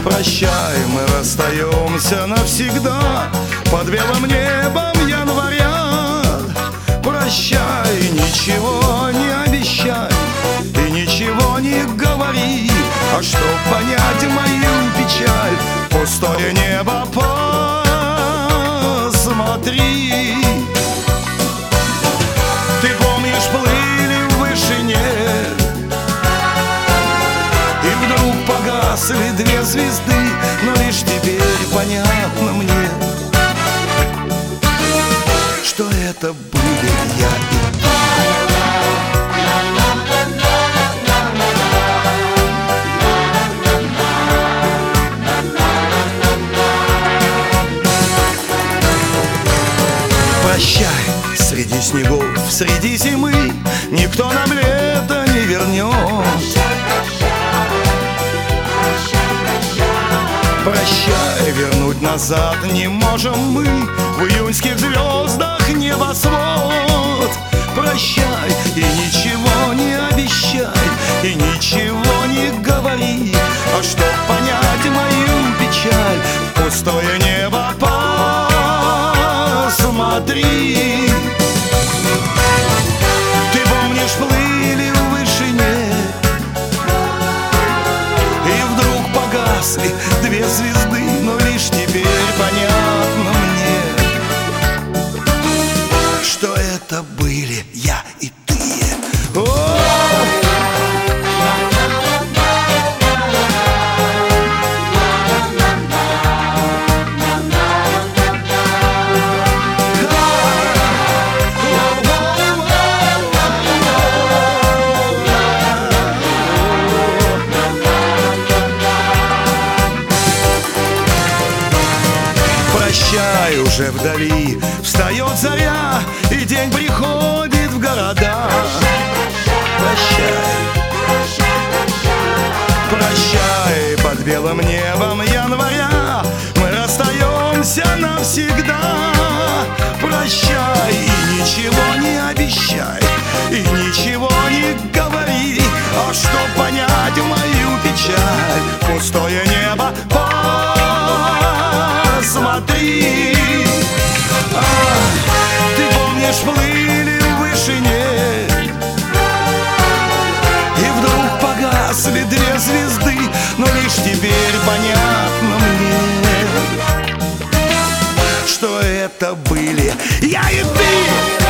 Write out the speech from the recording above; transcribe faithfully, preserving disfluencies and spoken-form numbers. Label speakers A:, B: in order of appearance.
A: Прощай, мы расстаемся навсегда под белым небом января. Прощай, ничего не обещай и ничего не говори, а чтоб понять мою печаль, пустое небо посмотри. Ты помнишь, плыли в вышине, и вдруг погасли две звезды, но лишь теперь понятно мне, что это были я и ты. Прощай, среди снегов, среди зимы никто нам лето не вернет. Прощай, вернуть назад не можем мы в июньских звездах небосвод. Прощай и ничего не обещай и ничего не говори, а чтоб понять мою печаль, пустое небо посмотри. Ты помнишь, плыли в вышине, и вдруг погасли две звезды, но лишь теперь понятно мне, что это были я и ты. О! Прощай, уже вдали встает заря, и день приходит в города. Прощай, прощай, под белым небом января мы расстаемся навсегда. Прощай и ничего не обещай и ничего не говори, а чтоб понять мою печаль, пустое небо посмотри. А, ты помнишь, плыли в вышине, и вдруг погасли две звезды, но лишь теперь понятно мне, что это были я и ты.